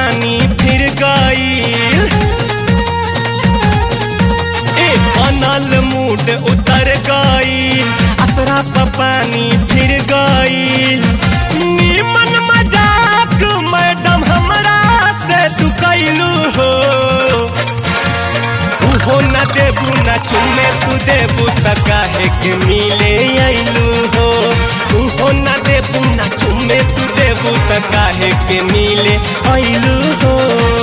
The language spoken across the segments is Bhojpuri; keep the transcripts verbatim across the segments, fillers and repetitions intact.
पानी फिर गईल, ए बनल मूड उतर गईल, असरा पर पानी फिर गईल। नीमन मजाक मैडम हमरा से तू कैलू हो, हो न देबू न चुमे तू देबू त काहे के मिले आइलू हो, हो न देबू न चुमे तू देबू त काहे के मिले आइलू हो।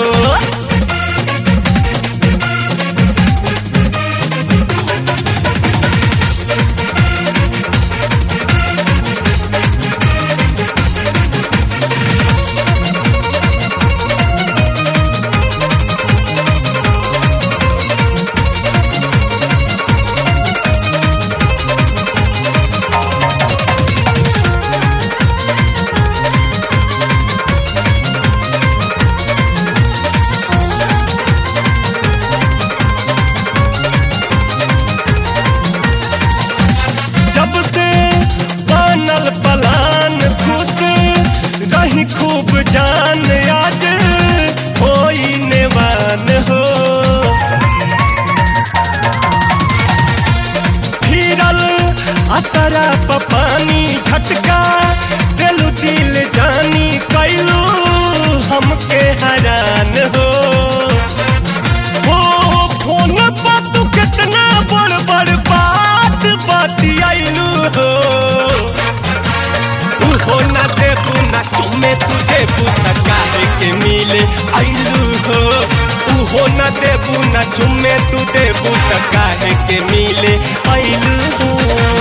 खूब जान आज होई नेवान हो, फिरल असरा पानी झटका दिलु दिल जानी कैलू हमके हैरान हो। वो फोन पर तू कितना बड़ बड़ बात बतियाइलू हो, हो न देबू न चुमे तू देबू त काहे के मिले आइलू हो, हो न देबू न चुमे तू देबू त काहे के मिले आइलू हो।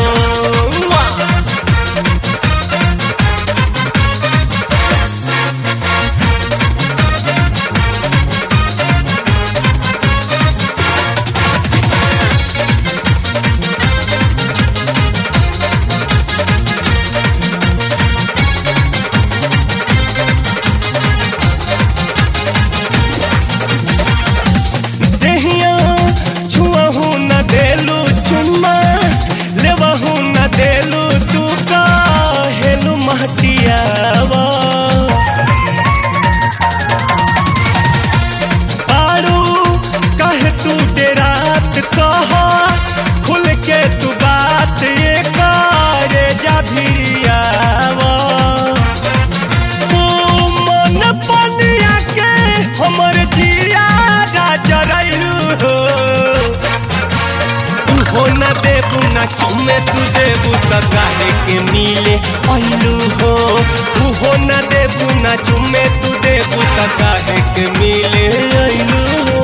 देलू चुम्मा लेवहू न देलू तू काहेलू महटियावा, पारू कहे तू डेरात कहा खुल के तू बात ये करे जा भिरियावा। तू मन पनिया के हमर जिया जरैलू हो, हो न देबू न चुमे तू देबू त काहे के मिले आइलू हो, हो न देबू न चुमे तू देबू त काहे के मिले आइलू हो।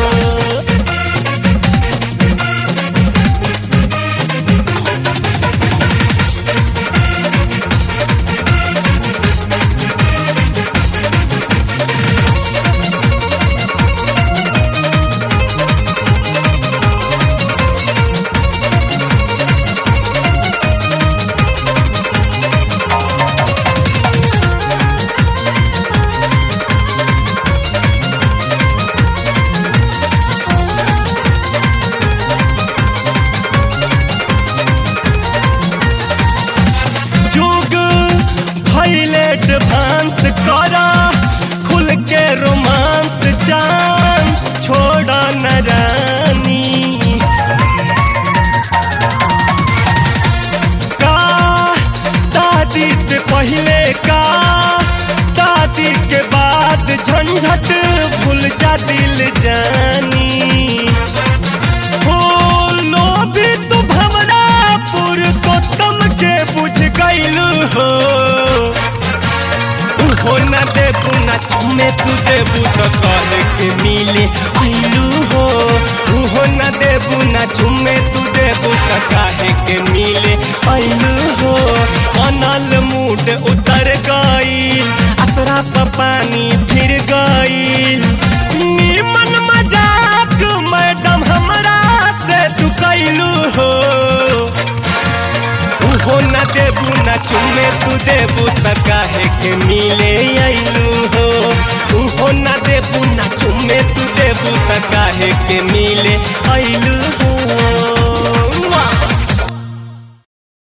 एडवांस करा खुल के रोमांस चांस छोड़ा न रानी, का शादी से पहले का शादी के बाद झंझट भूल जा दिल जानी। हो लो भी तू भवरा पुरुषोत्तम के बुझ गईलू हो, हो न देबू न चुमे तू देबू त काहे के मिले आइलू हो, हो न देबू न चुमे तू देबू त काहे के मिले आइलू हो। बनल मूड उतर गईल, असरा पर पानी फिर गईल। नीमन मजाक मैडम हमरा से तू कैलू हो, हो न देबू न चुमे तू देबू त काहे के मिले आइलू।